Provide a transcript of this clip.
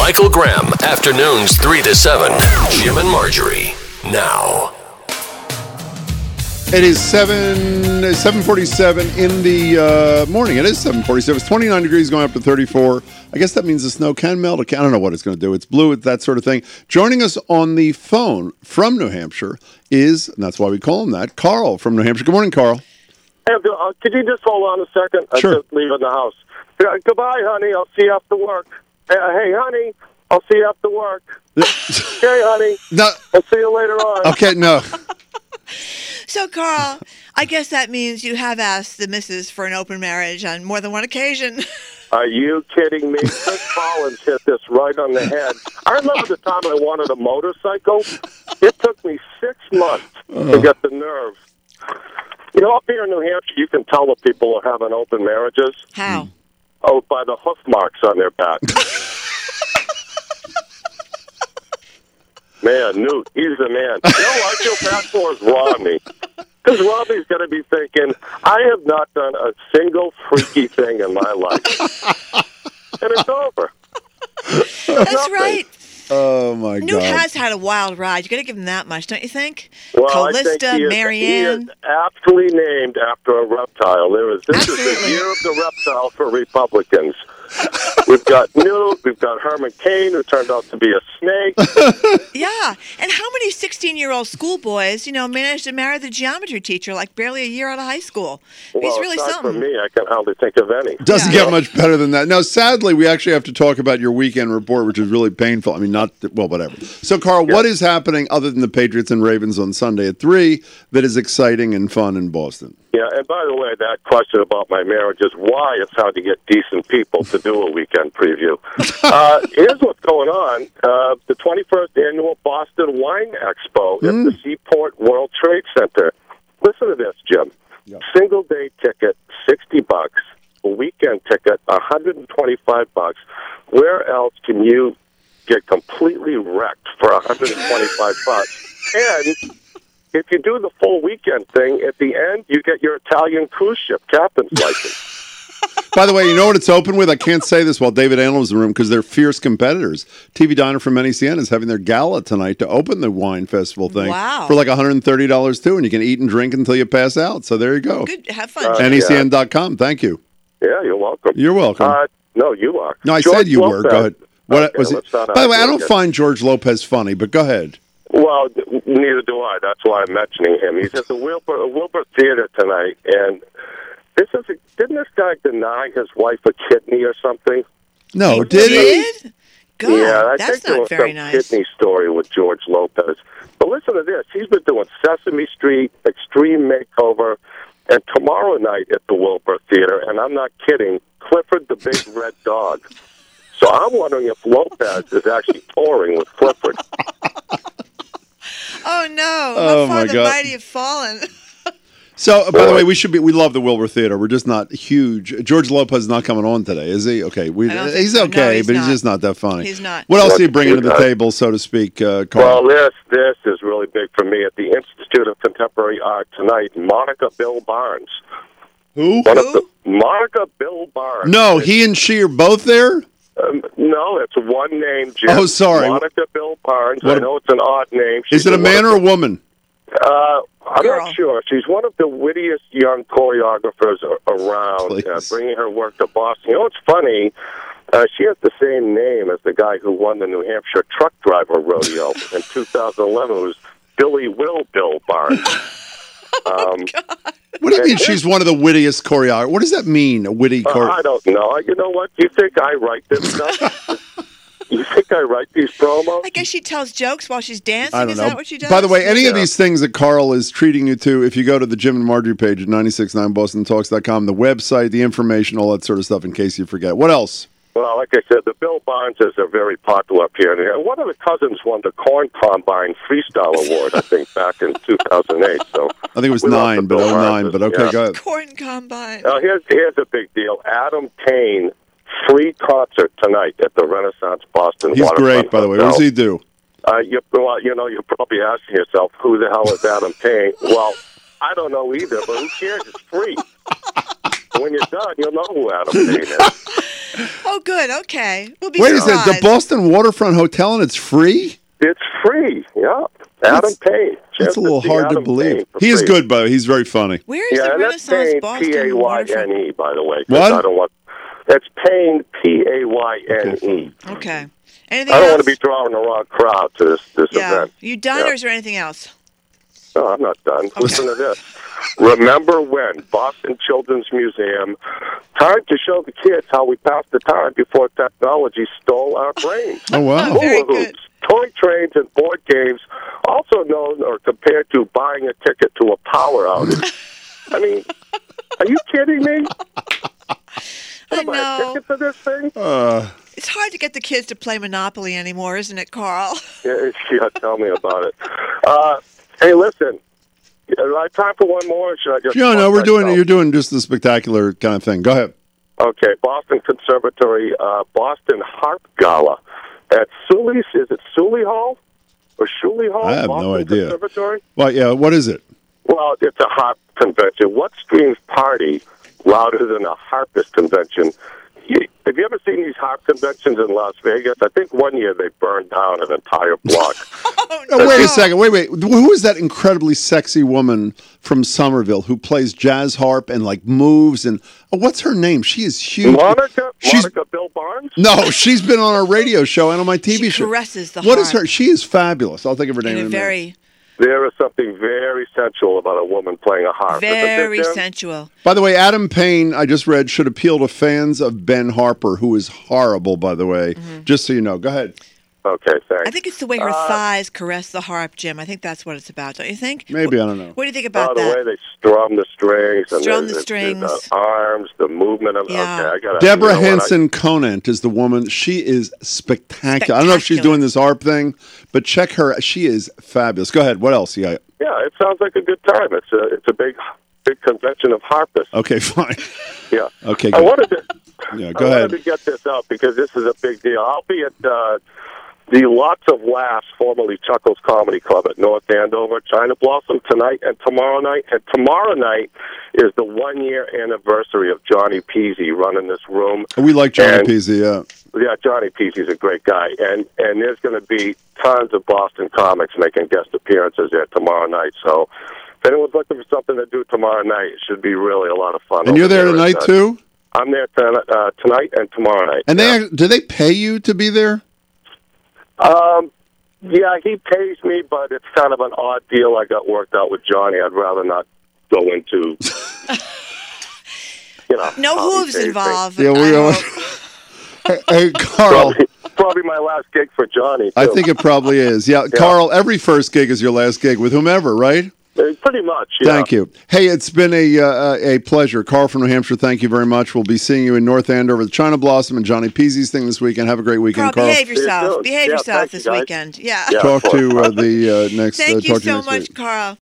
Michael Graham, afternoons 3 to 7. Jim and Marjorie, now. It is 7:47 in the morning. It is 7:47. It's 29 degrees going up to 34. I guess that means the snow can melt. I don't know what it's going to do. It's blue, it's that sort of thing. Joining us on the phone from New Hampshire is, and that's why we call him that, Carl from New Hampshire. Good morning, Carl. Hey, could you just hold on a second? Sure. I'm just leaving the house. Goodbye, honey. I'll see you after work. Hey, honey. I'll see you after work. Okay, honey. No. I'll see you later on. Okay, no. So, Carl, I guess that means you have asked the missus for an open marriage on more than one occasion. Are you kidding me? Chris Collins hit this right on the head. I remember the time I wanted a motorcycle. It took me 6 months to get the nerve. You know, up here in New Hampshire, you can tell the people are having open marriages. How? Oh, by the hoof marks on their back. Man, Newt, he's the man. You know, I feel bad for is Rodney. Because Rodney's going to be thinking, I have not done a single freaky thing in my life. And it's over. That's nothing. right. Oh, my Newt God. has had a wild ride. You got to give him that much, don't you think? Well, Callista, I think Marianne. he is aptly named after a reptile. This is the year of the reptile for Republicans. We've got Newt, we've got Herman Cain, who turned out to be a snake. Yeah. And how many 16-year-old schoolboys, managed to marry the geometry teacher like barely a year out of high school? He's really aside something. from me, I can hardly think of any. Doesn't get much better than that. No, sadly, we actually have to talk about your weekend report, which is really painful. I mean, whatever. So, Carl, what is happening other than the Patriots and Ravens on Sunday at 3 that is exciting and fun in Boston? Yeah, and by the way, that question about my marriage is why it's hard to get decent people to do a weekend preview. Here's what's going on. The 21st Annual Boston Wine Expo at the Seaport World Trade Center. Listen to this, Jim. Yeah. Single-day ticket, $60. A weekend ticket, $125. Where else can you get completely wrecked for $125? And if you do the full weekend thing, at the end, you get your Italian cruise ship captain's license. By the way, you know what it's open with? I can't say this while David Allen was in the room because they're fierce competitors. TV Diner from NECN is having their gala tonight to open the wine festival thing for like $130 too, and you can eat and drink until you pass out. So there you go. Good. Have fun. NECN.com. Thank you. Yeah, you're welcome. You're welcome. No, you are. No, I George said you Lopez. were. Go ahead. What Okay, was it? let's not By the way, I argue don't again. find George Lopez funny, but go ahead. Well, neither do I. That's why I'm mentioning him. He's at the Wilbur Theater tonight, and didn't this guy deny his wife a kidney or something? No, did he? God, Yeah, I that's think there not was very some nice. kidney story with George Lopez. But listen to this. He's been doing Sesame Street, Extreme Makeover, and tomorrow night at the Wilbur Theater, and I'm not kidding, Clifford the Big Red Dog. So I'm wondering if Lopez is actually touring with Clifford. Oh, no. Oh, How my far the God. mighty have fallen. So, by the way, we love the Wilbur Theater. We're just not huge. George Lopez is not coming on today, is he? Okay, I don't think he's so. No, okay, he's but he's not. just not that funny. He's not. What else are you bringing to He's the not. table, so to speak, Carl? Well, this is really big for me at the Institute of Contemporary Art tonight. Monica Bill Barnes. Who? Monica Bill Barnes. No, he and she are both there? No, it's one name, Jim. Oh, sorry. Monica Bill Barnes. What- I know it's an odd name. Is it a man or a woman? I'm Girl. not sure. She's one of the wittiest young choreographers around, Please. bringing her work to Boston. You know, it's funny. She has the same name as the guy who won the New Hampshire Truck Driver Rodeo in 2011. It was Billy Will Bill Barnes. What do you mean she's one of the wittiest choreographers? What does that mean, a witty I don't know. You know what? You think I write this stuff? You think I write these promos? I guess she tells jokes while she's dancing. I don't Is know. that what she does? By the way, any of Yeah. these things that Carl is treating you to, if you go to the Jim and Marjorie page at 969bostontalks.com, the website, the information, all that sort of stuff, in case you forget. What else? Well, like I said, the Bill Barneses are very popular up here. And one of the cousins won the Corn Combine Freestyle Award, I think, back in 2008. So I think it was we love 9, the but Bill 09, Barneses, but okay, yeah. go ahead. Corn combine. Now, here's a big deal. Adam Payne, free concert tonight at the Renaissance Boston He's Waterfront great, by the way. What Hotel. does he do? You're probably asking yourself, who the hell is Adam Payne? Well, I don't know either, but who cares? It's free. When when you're done, you'll know who Adam Payne is. Oh, good. Okay. We'll be Wait, is surprised. it the Boston Waterfront Hotel and it's free? It's free, yeah. Adam Payne. That's a little Just hard to Adam believe. Payne for He is free. good, but he's very funny. Where is Yeah, the and that's Renaissance Payne, Boston waterfront? P-A-Y-N-E, by the way. 'cause What? I don't want. That's Payne, P-A-Y-N-E. Okay. Anything I don't else? want to be drawing the wrong crowd to this Yeah. event. You done, Yeah. or is there anything else? No, I'm not done. Listen to this. Remember when Boston Children's Museum, time to show the kids how we passed the time before technology stole our brains. Oh, wow. Very Hula good. hoops, toy trains, and board games, also known or compared to buying a ticket to a power outage. I mean, are you kidding me? I Buy a know. ticket to this thing? It's hard to get the kids to play Monopoly anymore, isn't it, Carl? Yeah, tell me about it. Hey, listen. Do I have time for one more? Or should I just? No, plug myself? you're doing just the spectacular kind of thing. Go ahead. Okay, Boston Conservatory, Boston Harp Gala at Sully's. Is it Sully Hall or Shuley Hall? I have Boston no idea. Conservatory. Well, yeah, what is it? Well, it's a harp convention. What screams party louder than a harpist convention? Have you ever seen these harp conventions in Las Vegas? I think one year they burned down an entire block. Oh, Wait a second. Wait. Who is that incredibly sexy woman from Somerville who plays jazz harp and like moves? And what's her name? She is huge. Monica She's- Bill Barnes? No, she's been on our radio show and on my TV She show. caresses the What is harp. her? She is fabulous. I'll think of her name In in a a minute. very, There is something very sensual about a woman playing a harp. isn't there, very Jim? sensual. By the way, Adam Payne, I just read, should appeal to fans of Ben Harper, who is horrible, by the way. Just so you know. Go ahead. Okay, thanks. I think it's the way her thighs caress the harp, Jim. I think that's what it's about, don't you think? Maybe, I don't know. What do you think Oh, about the that? way they strum the strings. And Strum the strings. The arms, the movement of Yeah. Okay, I got Deborah Henson Conant is the woman. She is spectacular. I don't know if she's Spectacular. doing this harp thing, but check her. She is fabulous. Go ahead. What else? Yeah. Yeah, it sounds like a good time. It's a big convention of harpists. Okay, fine. Yeah. Okay, I good. wanted to. Yeah, I go wanted ahead. to get this out because this is a big deal. I'll be at the Lots of Laughs, formerly Chuckles Comedy Club at North Andover, China Blossom tonight and tomorrow night. And tomorrow night is the 1-year anniversary of Johnny Peasy running this room. We like Johnny And- Peasy, yeah. Yeah, Johnny Peasy's a great guy, and there's going to be tons of Boston comics making guest appearances there tomorrow night. So if anyone's looking for something to do tomorrow night, it should be really a lot of fun. And you're over there at, tonight, too? I'm there tonight and tomorrow night. And yeah. do they pay you to be there? Yeah, he pays me, but it's kind of an odd deal I got worked out with Johnny. I'd rather not go into, No how he hooves pays me. involved. Yeah, we I don't. hope. Hey, Carl. Probably my last gig for Johnny, too. I think it probably is. Yeah, Carl, every first gig is your last gig with whomever, right? Pretty much, yeah. Thank you. Hey, it's been a pleasure. Carl from New Hampshire, thank you very much. We'll be seeing you in North Andover, the China Blossom and Johnny Peasy's thing this weekend. Have a great weekend, Carl, Carl. behave yourself. soon. Behave Yeah, yourself thank you, this guys. weekend. Yeah. Yeah. Talk of course. to the next. Thank you talk to so next much, week. Carl.